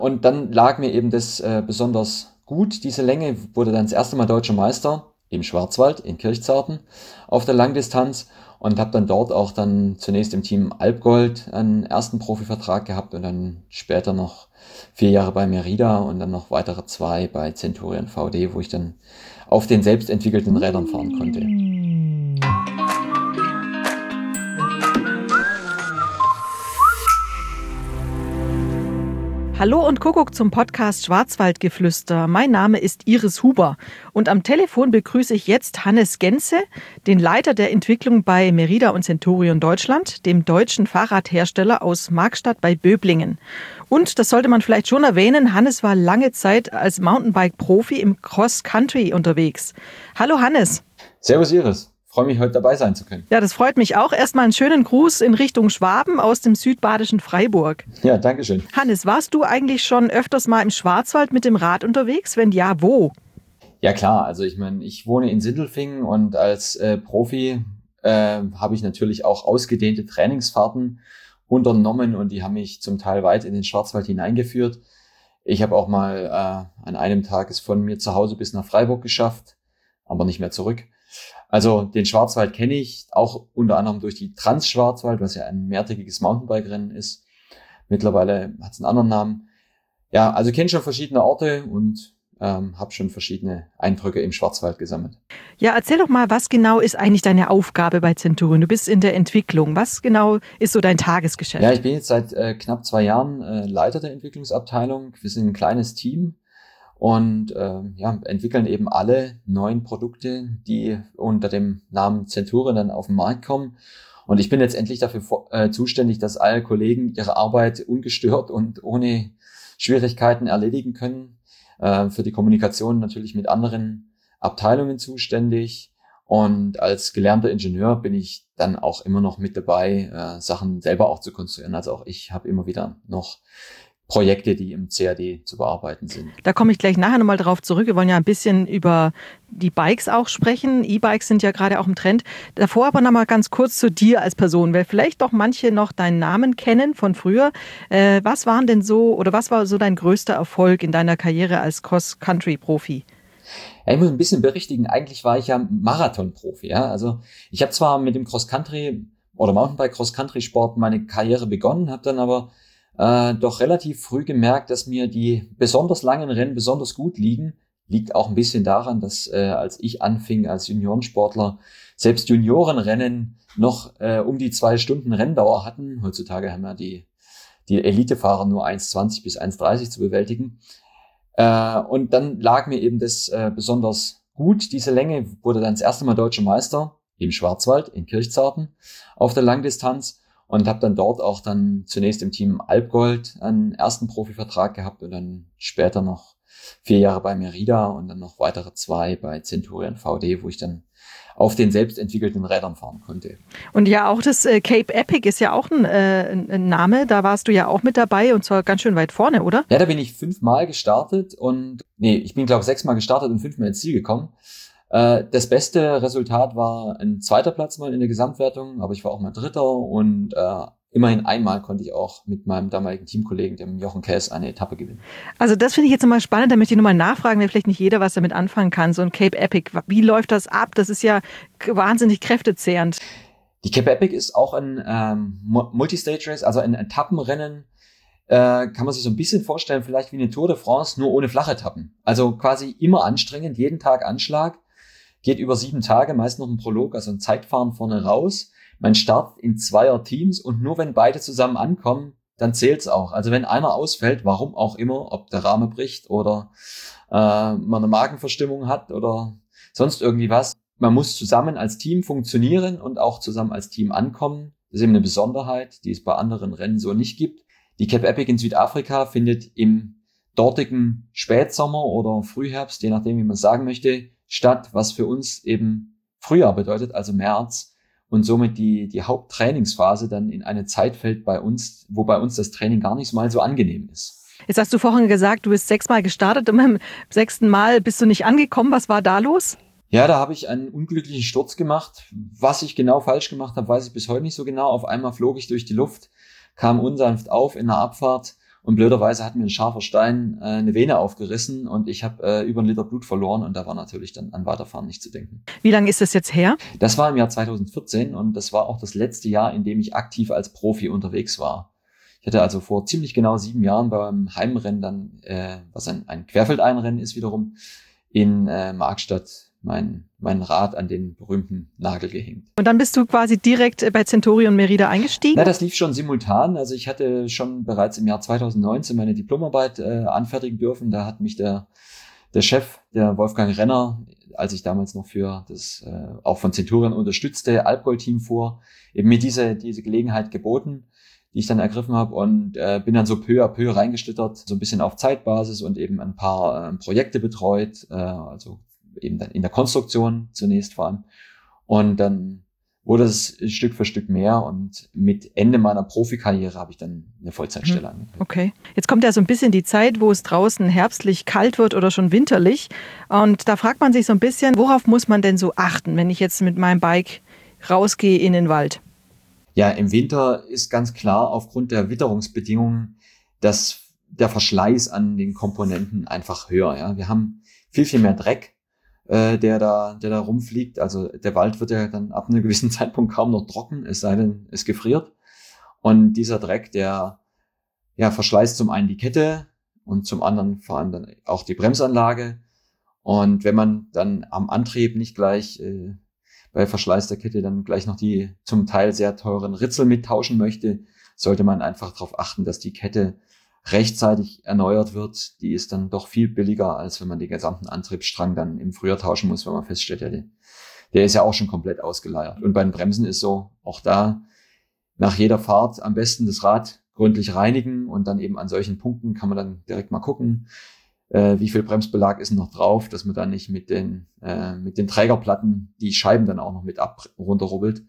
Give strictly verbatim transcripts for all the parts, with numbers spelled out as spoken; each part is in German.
Und dann lag mir eben das äh, besonders gut, diese Länge, wurde dann das erste Mal deutscher Meister im Schwarzwald, in Kirchzarten, auf der Langdistanz und habe dann dort auch dann zunächst im Team Alpgold einen ersten Profivertrag gehabt und dann später noch vier Jahre bei Merida und dann noch weitere zwei bei Centurion V D, wo ich dann auf den selbst entwickelten Rädern fahren konnte. Hallo und Kuckuck zum Podcast Schwarzwaldgeflüster. Mein Name ist Iris Huber und am Telefon begrüße ich jetzt Hannes Genze, den Leiter der Entwicklung bei Merida und Centurion Deutschland, dem deutschen Fahrradhersteller aus Markstadt bei Böblingen. Und, das sollte man vielleicht schon erwähnen, Hannes war lange Zeit als Mountainbike-Profi im Cross-Country unterwegs. Hallo Hannes. Servus Iris. Freue mich, heute dabei sein zu können. Ja, das freut mich auch. Erstmal einen schönen Gruß in Richtung Schwaben aus dem südbadischen Freiburg. Ja, danke schön. Hannes, warst du eigentlich schon öfters mal im Schwarzwald mit dem Rad unterwegs? Wenn ja, wo? Ja klar, also ich meine, ich wohne in Sindelfingen und als äh, Profi äh, habe ich natürlich auch ausgedehnte Trainingsfahrten unternommen und die haben mich zum Teil weit in den Schwarzwald hineingeführt. Ich habe auch mal äh, an einem Tag es von mir zu Hause bis nach Freiburg geschafft, aber nicht mehr zurück. Also den Schwarzwald kenne ich, auch unter anderem durch die Trans-Schwarzwald, was ja ein mehrtägiges Mountainbike-Rennen ist. Mittlerweile hat es einen anderen Namen. Ja, also kenne schon verschiedene Orte und ähm, habe schon verschiedene Eindrücke im Schwarzwald gesammelt. Ja, erzähl doch mal, was genau ist eigentlich deine Aufgabe bei Centurion? Du bist in der Entwicklung. Was genau ist so dein Tagesgeschäft? Ja, ich bin jetzt seit äh, knapp zwei Jahren äh, Leiter der Entwicklungsabteilung. Wir sind ein kleines Team. Und äh, ja, entwickeln eben alle neuen Produkte, die unter dem Namen Centurion dann auf den Markt kommen. Und ich bin letztendlich dafür äh, zuständig, dass alle Kollegen ihre Arbeit ungestört und ohne Schwierigkeiten erledigen können. Äh, für die Kommunikation natürlich mit anderen Abteilungen zuständig. Und als gelernter Ingenieur bin ich dann auch immer noch mit dabei, äh, Sachen selber auch zu konstruieren. Also auch ich habe immer wieder noch Projekte, die im C A D zu bearbeiten sind. Da komme ich gleich nachher nochmal drauf zurück. Wir wollen ja ein bisschen über die Bikes auch sprechen. E-Bikes sind ja gerade auch im Trend. Davor aber nochmal ganz kurz zu dir als Person, weil vielleicht doch manche noch deinen Namen kennen von früher. Äh, was waren denn so, oder was war so dein größter Erfolg in deiner Karriere als Cross-Country-Profi? Ja, ich muss ein bisschen berichtigen. Eigentlich war ich ja Marathon-Profi. Ja? Also ich habe zwar mit dem Cross-Country oder Mountainbike-Cross-Country-Sport meine Karriere begonnen, habe dann aber Äh, doch relativ früh gemerkt, dass mir die besonders langen Rennen besonders gut liegen. Liegt auch ein bisschen daran, dass äh, als ich anfing als Juniorensportler, selbst Juniorenrennen noch äh, um die zwei Stunden Renndauer hatten. Heutzutage haben ja die, die Elitefahrer nur eins zwanzig bis eins dreißig zu bewältigen. Äh, und dann lag mir eben das äh, besonders gut. Diese Länge, wurde dann das erste Mal deutscher Meister im Schwarzwald, in Kirchzarten, auf der Langdistanz. Und habe dann dort auch dann zunächst im Team Alpgold einen ersten Profivertrag gehabt und dann später noch vier Jahre bei Merida und dann noch weitere zwei bei Centurion V D, wo ich dann auf den selbst entwickelten Rädern fahren konnte. Und ja, auch das äh, Cape Epic ist ja auch ein, äh, ein Name, da warst du ja auch mit dabei und zwar ganz schön weit vorne, oder? Ja, da bin ich fünfmal gestartet und, nee, ich bin glaube ich sechsmal gestartet und fünfmal ins Ziel gekommen. Das beste Resultat war ein zweiter Platz mal in der Gesamtwertung, aber ich war auch mal Dritter und äh, immerhin einmal konnte ich auch mit meinem damaligen Teamkollegen, dem Jochen Käs, eine Etappe gewinnen. Also das finde ich jetzt nochmal spannend, da möchte ich nochmal nachfragen, weil vielleicht nicht jeder was damit anfangen kann, so ein Cape Epic. Wie läuft das ab? Das ist ja wahnsinnig kräftezehrend. Die Cape Epic ist auch ein ähm, Multistage Race, also ein Etappenrennen. Äh, kann man sich so ein bisschen vorstellen, vielleicht wie eine Tour de France, nur ohne Flachetappen. Also quasi immer anstrengend, jeden Tag Anschlag. Geht über sieben Tage, meist noch ein Prolog, also ein Zeitfahren vorne raus. Man startet in zweier Teams und nur wenn beide zusammen ankommen, dann zählt's auch. Also wenn einer ausfällt, warum auch immer, ob der Rahmen bricht oder äh, man eine Magenverstimmung hat oder sonst irgendwie was. Man muss zusammen als Team funktionieren und auch zusammen als Team ankommen. Das ist eben eine Besonderheit, die es bei anderen Rennen so nicht gibt. Die Cape Epic in Südafrika findet im dortigen Spätsommer oder Frühherbst, je nachdem, wie man es sagen möchte, statt, was für uns eben Frühjahr bedeutet, also März, und somit die, die Haupttrainingsphase dann in eine Zeit fällt bei uns, wo bei uns das Training gar nicht mal so angenehm ist. Jetzt hast du vorhin gesagt, du bist sechsmal gestartet und beim sechsten Mal bist du nicht angekommen. Was war da los? Ja, da habe ich einen unglücklichen Sturz gemacht. Was ich genau falsch gemacht habe, weiß ich bis heute nicht so genau. Auf einmal flog ich durch die Luft, kam unsanft auf in der Abfahrt Und blöderweise hat mir ein scharfer Stein äh, eine Vene aufgerissen und ich habe äh, über einen Liter Blut verloren und da war natürlich dann an Weiterfahren nicht zu denken. Wie lange ist das jetzt her? Das war im Jahr zweitausendvierzehn und das war auch das letzte Jahr, in dem ich aktiv als Profi unterwegs war. Ich hatte also vor ziemlich genau sieben Jahren beim Heimrennen dann, äh, was ein, ein Querfeldeinrennen ist wiederum, in äh, Markstadt mein, mein Rad an den berühmten Nagel gehängt. Und dann bist du quasi direkt bei Centurion Merida eingestiegen? Na, das lief schon simultan. Also ich hatte schon bereits im Jahr zweitausendneunzehn meine Diplomarbeit äh, anfertigen dürfen. Da hat mich der, der Chef, der Wolfgang Renner, als ich damals noch für das äh, auch von Centurion unterstützte Alpgol-Team fuhr, eben mir diese, diese Gelegenheit geboten, die ich dann ergriffen habe und äh, bin dann so peu à peu reingeschlittert, so ein bisschen auf Zeitbasis und eben ein paar äh, Projekte betreut, äh, also eben dann in der Konstruktion zunächst vor allem. Und dann wurde es Stück für Stück mehr und mit Ende meiner Profikarriere habe ich dann eine Vollzeitstelle hm. angekriegt. Okay. Jetzt kommt ja so ein bisschen die Zeit, wo es draußen herbstlich kalt wird oder schon winterlich. Und da fragt man sich so ein bisschen, worauf muss man denn so achten, wenn ich jetzt mit meinem Bike rausgehe in den Wald? Ja, im Winter ist ganz klar aufgrund der Witterungsbedingungen, dass der Verschleiß an den Komponenten einfach höher. Ja, wir haben viel, viel mehr Dreck, äh, der da, der da rumfliegt. Also der Wald wird ja dann ab einem gewissen Zeitpunkt kaum noch trocken, es sei denn, es gefriert. Und dieser Dreck, der, ja, verschleißt zum einen die Kette und zum anderen vor allem dann auch die Bremsanlage. Und wenn man dann am Antrieb nicht gleich, äh, bei Verschleiß der Kette dann gleich noch die zum Teil sehr teuren Ritzel mittauschen möchte, sollte man einfach darauf achten, dass die Kette rechtzeitig erneuert wird. Die ist dann doch viel billiger, als wenn man den gesamten Antriebsstrang dann im Frühjahr tauschen muss, wenn man feststellt, ja, der, der ist ja auch schon komplett ausgeleiert. Und bei den Bremsen ist so, auch da nach jeder Fahrt am besten das Rad gründlich reinigen und dann eben an solchen Punkten kann man dann direkt mal gucken, äh, wie viel Bremsbelag ist noch drauf, dass man dann nicht mit den äh, mit den Trägerplatten die Scheiben dann auch noch mit ab runterrubbelt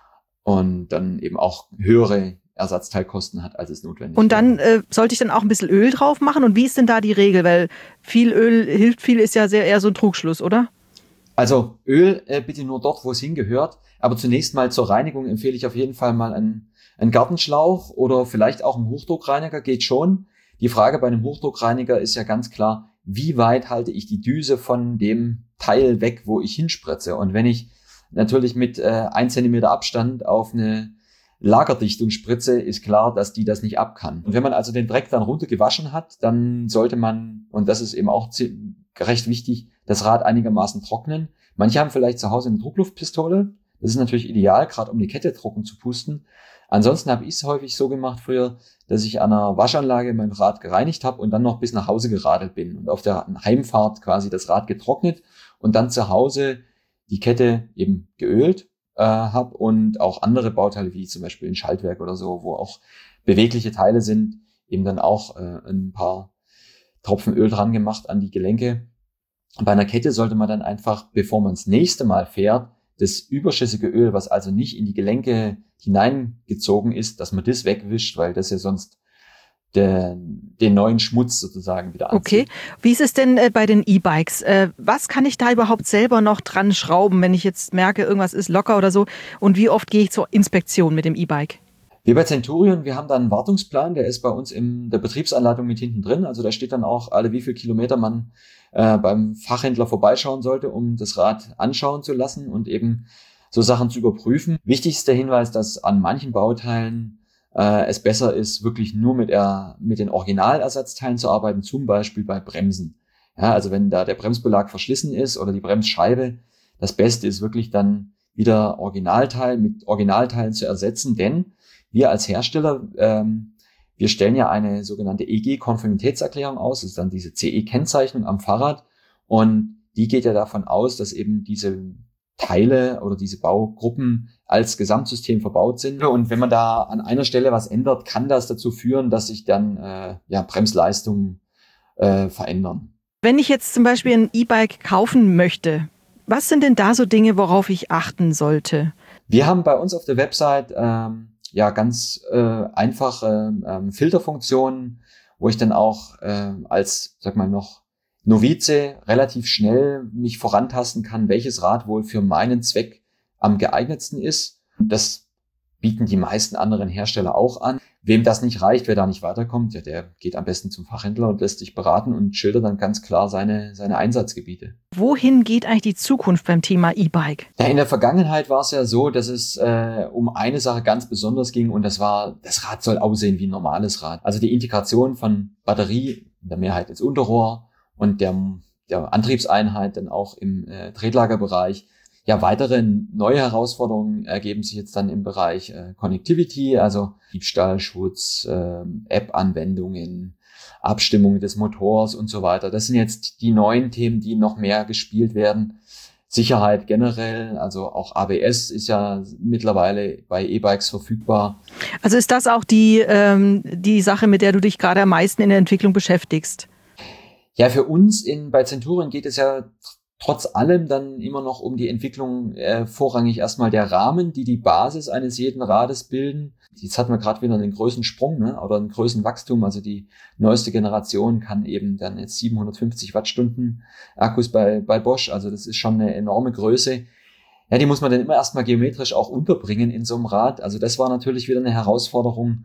und dann eben auch höhere Ersatzteilkosten hat, als es notwendig ist. Und dann äh, sollte ich dann auch ein bisschen Öl drauf machen? Und wie ist denn da die Regel? Weil viel Öl hilft viel, ist ja sehr eher so ein Trugschluss, oder? Also Öl äh, bitte nur dort, wo es hingehört. Aber zunächst mal zur Reinigung empfehle ich auf jeden Fall mal einen, einen Gartenschlauch oder vielleicht auch einen Hochdruckreiniger, geht schon. Die Frage bei einem Hochdruckreiniger ist ja ganz klar, wie weit halte ich die Düse von dem Teil weg, wo ich hinspritze? Und wenn ich natürlich mit äh, ein Zentimeter Abstand auf eine Lagerdichtung spritze, ist klar, dass die das nicht ab kann. Und wenn man also den Dreck dann runtergewaschen hat, dann sollte man, und das ist eben auch recht wichtig, das Rad einigermaßen trocknen. Manche haben vielleicht zu Hause eine Druckluftpistole. Das ist natürlich ideal, gerade um die Kette trocken zu pusten. Ansonsten habe ich es häufig so gemacht früher, dass ich an einer Waschanlage mein Rad gereinigt habe und dann noch bis nach Hause geradelt bin und auf der Heimfahrt quasi das Rad getrocknet und dann zu Hause die Kette eben geölt äh, habe und auch andere Bauteile wie zum Beispiel ein Schaltwerk oder so, wo auch bewegliche Teile sind, eben dann auch äh, ein paar Tropfen Öl dran gemacht an die Gelenke. Bei einer Kette sollte man dann einfach, bevor man das nächste Mal fährt, das überschüssige Öl, was also nicht in die Gelenke hineingezogen ist, dass man das wegwischt, weil das ja sonst der, den neuen Schmutz sozusagen wieder anzieht. Okay. Wie ist es denn äh, bei den E-Bikes? Äh, was kann ich da überhaupt selber noch dran schrauben, wenn ich jetzt merke, irgendwas ist locker oder so? Und wie oft gehe ich zur Inspektion mit dem E-Bike? Wir bei Centurion, wir haben da einen Wartungsplan, der ist bei uns in der Betriebsanleitung mit hinten drin. Also da steht dann auch, alle wie viel Kilometer man äh, beim Fachhändler vorbeischauen sollte, um das Rad anschauen zu lassen und eben so Sachen zu überprüfen. Wichtig ist der Hinweis, dass an manchen Bauteilen äh, es besser ist, wirklich nur mit, der, mit den Originalersatzteilen zu arbeiten, zum Beispiel bei Bremsen. Ja, also wenn da der Bremsbelag verschlissen ist oder die Bremsscheibe, das Beste ist wirklich dann wieder Originalteil mit Originalteilen zu ersetzen, denn wir als Hersteller, ähm, wir stellen ja eine sogenannte E G-Konformitätserklärung aus, das ist dann diese C E-Kennzeichnung am Fahrrad und die geht ja davon aus, dass eben diese Teile oder diese Baugruppen als Gesamtsystem verbaut sind. Und wenn man da an einer Stelle was ändert, kann das dazu führen, dass sich dann äh, ja, Bremsleistungen äh, verändern. Wenn ich jetzt zum Beispiel ein E-Bike kaufen möchte, was sind denn da so Dinge, worauf ich achten sollte? Wir haben bei uns auf der Website ähm, ja ganz äh, einfache ähm, Filterfunktionen, wo ich dann auch äh, als, sag mal, noch Novize relativ schnell mich vorantasten kann, welches Rad wohl für meinen Zweck am geeignetsten ist. Das bieten die meisten anderen Hersteller auch an. wem das nicht reicht, wer da nicht weiterkommt, ja, der geht am besten zum Fachhändler und lässt sich beraten und schildert dann ganz klar seine, seine Einsatzgebiete. Wohin geht eigentlich die Zukunft beim Thema E-Bike? Ja, in der Vergangenheit war es ja so, dass es äh, um eine Sache ganz besonders ging und das war, das Rad soll aussehen wie ein normales Rad. Also die Integration von Batterie, in der Mehrheit ins Unterrohr und der, der Antriebseinheit dann auch im äh, Tretlagerbereich. Ja, weitere neue Herausforderungen ergeben sich jetzt dann im Bereich äh, Connectivity, also Diebstahlschutz, äh, App-Anwendungen, Abstimmung des Motors und so weiter. Das sind jetzt die neuen Themen, die noch mehr gespielt werden. Sicherheit generell, also auch A B S ist ja mittlerweile bei E-Bikes verfügbar. Also ist das auch die, ähm, die Sache, mit der du dich gerade am meisten in der Entwicklung beschäftigst? Ja, für uns in, bei Centurion geht es ja trotz allem dann immer noch um die Entwicklung äh, vorrangig erstmal der Rahmen, die die Basis eines jeden Rades bilden. Jetzt hatten wir gerade wieder einen größeren Sprung, ne, oder einen größeren Wachstum. Also die neueste Generation kann eben dann jetzt siebenhundertfünfzig Wattstunden Akkus bei, bei Bosch. Also das ist schon eine enorme Größe. Ja, die muss man dann immer erstmal geometrisch auch unterbringen in so einem Rad. Also das war natürlich wieder eine Herausforderung.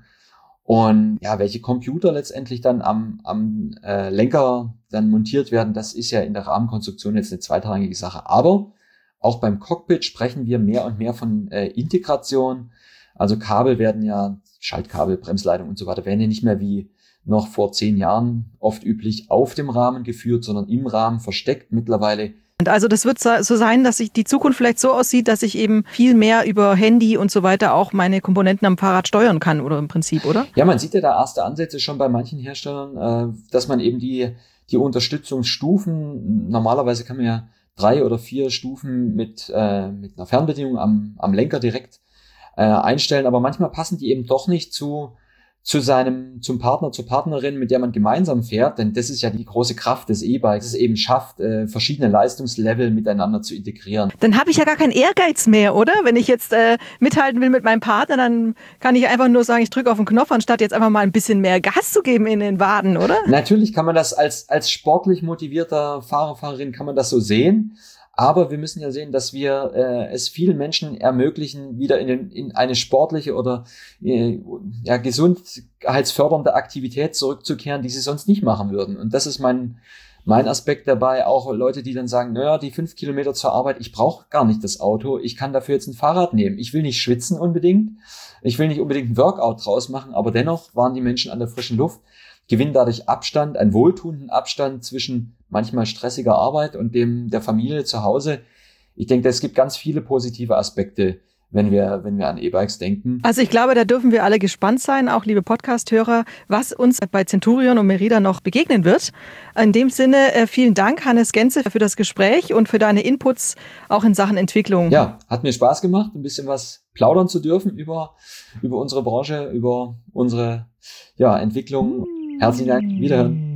Und ja, welche Computer letztendlich dann am, am äh, Lenker dann montiert werden, das ist ja in der Rahmenkonstruktion jetzt eine zweitrangige Sache. Aber auch beim Cockpit sprechen wir mehr und mehr von äh, Integration. Also Kabel werden ja, Schaltkabel, Bremsleitung und so weiter, werden ja nicht mehr wie noch vor zehn Jahren oft üblich auf dem Rahmen geführt, sondern im Rahmen versteckt. Mittlerweile. Und also das wird so sein, dass sich die Zukunft vielleicht so aussieht, dass ich eben viel mehr über Handy und so weiter auch meine Komponenten am Fahrrad steuern kann, oder im Prinzip, oder? Ja, man sieht ja da erste Ansätze schon bei manchen Herstellern, äh, dass man eben die, die Unterstützungsstufen, normalerweise kann man ja drei oder vier Stufen mit, äh, mit einer Fernbedienung am, am Lenker direkt äh, einstellen, aber manchmal passen die eben doch nicht zu zu seinem, zum Partner, zur Partnerin, mit der man gemeinsam fährt, denn das ist ja die große Kraft des E-Bikes, dass es eben schafft, äh, verschiedene Leistungslevel miteinander zu integrieren. Dann habe ich ja gar keinen Ehrgeiz mehr, oder? Wenn ich jetzt äh, mithalten will mit meinem Partner, dann kann ich einfach nur sagen, ich drücke auf den Knopf, anstatt jetzt einfach mal ein bisschen mehr Gas zu geben in den Waden, oder? Natürlich kann man das als, als sportlich motivierter Fahrer, Fahrerin kann man das so sehen. Aber wir müssen ja sehen, dass wir äh, es vielen Menschen ermöglichen, wieder in, den, in eine sportliche oder äh, ja, gesundheitsfördernde Aktivität zurückzukehren, die sie sonst nicht machen würden. Und das ist mein mein Aspekt dabei. Auch Leute, die dann sagen, naja, die fünf Kilometer zur Arbeit, ich brauche gar nicht das Auto, ich kann dafür jetzt ein Fahrrad nehmen. Ich will nicht schwitzen unbedingt, ich will nicht unbedingt ein Workout draus machen, aber dennoch waren die Menschen an der frischen Luft, gewinnen dadurch Abstand, einen wohltuenden Abstand zwischen manchmal stressiger Arbeit und dem der Familie zu Hause. Ich denke, es gibt ganz viele positive Aspekte, wenn wir, wenn wir an E-Bikes denken. Also ich glaube, da dürfen wir alle gespannt sein, auch liebe Podcast-Hörer, was uns bei Centurion und Merida noch begegnen wird. In dem Sinne, äh, vielen Dank, Hannes Genze, für das Gespräch und für deine Inputs auch in Sachen Entwicklung. Ja, hat mir Spaß gemacht, ein bisschen was plaudern zu dürfen über, über unsere Branche, über unsere ja, Entwicklung. Herzlichen Dank, wiederhören.